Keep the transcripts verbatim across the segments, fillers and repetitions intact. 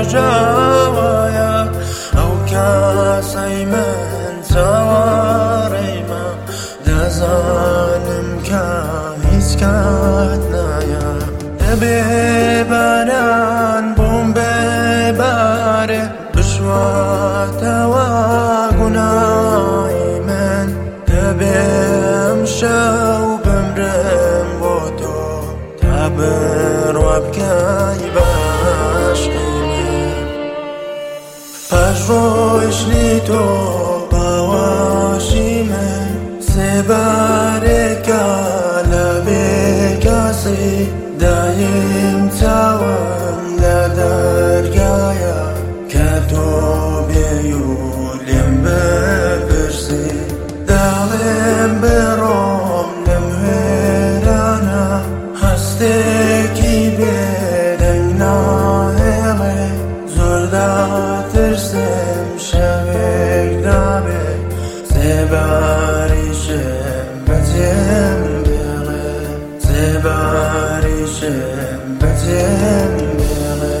ڕۆژاوایە ئەو کاسەی من چاوەڕێمە دەزانم کە هیچ کات نایە دەبێ باران بۆم بێبارێ بشواتەوە گوناهی من دەبێ ئەمشەو بمرم بۆ تۆ تا بڕوا بکەی باشی من پاش ڕۆژنی تۆ باواشی من سێبارێکە لە بێکاسی دایم چاوم لە دەرگایە کە تۆ بێی و لێم بپرسی داڵێم بڕۆم لەم وێرانە هەستێکی بێدەنگ ناهێڵێ زۆر داترسم شەوێک دابێ سێباریشم بەجێم بێڵێ سێباریشم بەجێم بێڵێ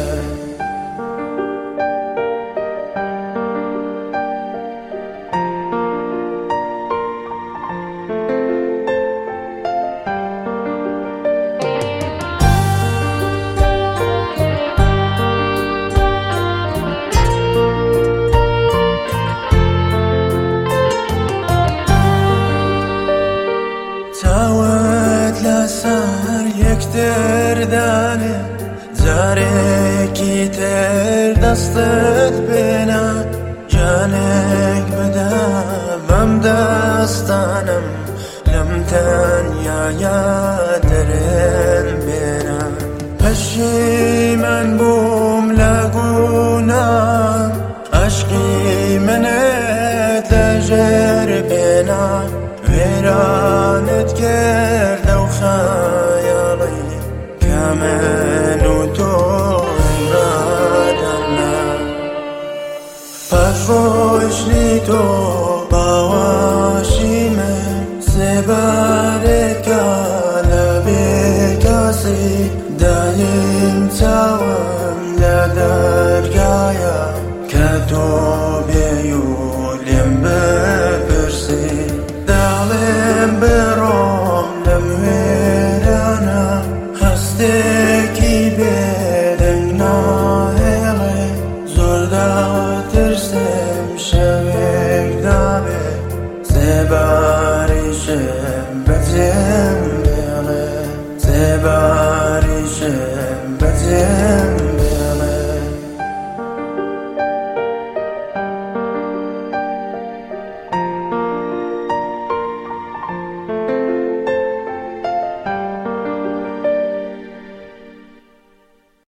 چاوت لەسەر یەکتر دانێ جارێکی تر دەستت بێنە جانێک بدە بەم دەستانم لەم تەنیایە دەرێن بێنە پەشیمان بووم لە گوناهم عەشقی منت لەژێر بێنە وێرانت کردە و خەیاڵی کە من و تۆی ڕادەنا پاش ڕۆژنی تۆ باواشی من سێبارێکە لە بێکاسی دایم چاوم لە دەرگایە کە تۆ بێی و لێم بپرسی داڵێم بڕۆم لەم وێرانە هەستێکی بێدەنگ ناهێڵێ زۆر داترسم شەوێک دابێ سێباریشم بەجێ